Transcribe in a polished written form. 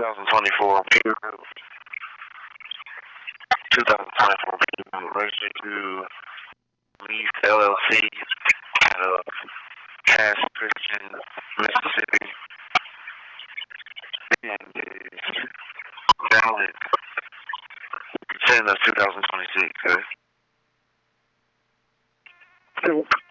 2024 registered to Leaf LLC out of Cass Christian, Mississippi, and is valid 10 of 2026.